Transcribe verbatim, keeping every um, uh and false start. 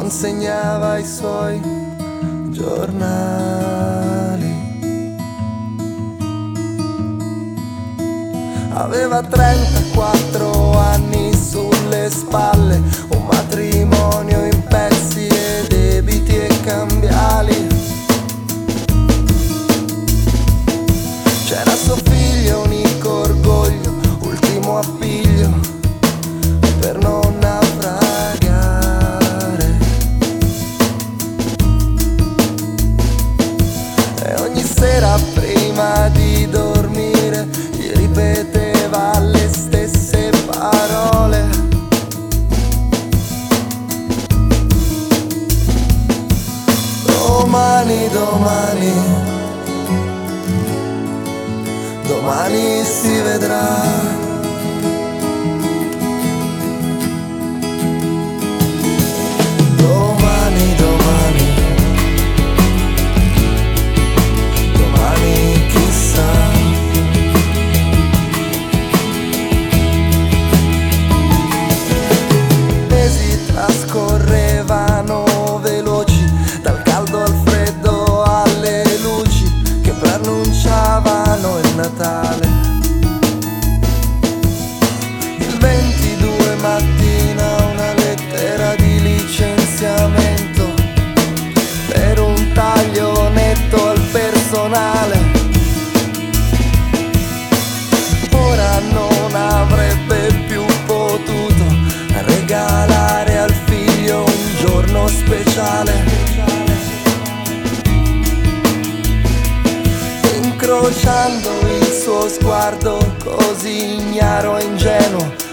consegnava i suoi giornali. Aveva trentaquattro anni sulle spalle, un matrimonio in pezzi e debiti e cambiali. C'era suo figlio, unico orgoglio, ultimo appiglio per non naufragare. E ogni sera prima di dormire gli ripeteva le stesse parole: domani, domani, domani si vedrà. Domani, domani, domani chissà. Mesi trascorrevano veloci, dal caldo al freddo alle luci che preannunciavano il Natale. Il ventidue mattina una lettera di licenziamento per un taglio netto al personale. Ora non avrebbe più potuto regalare al figlio un giorno speciale. Incrociando il suo sguardo così ignaro e ingenuo,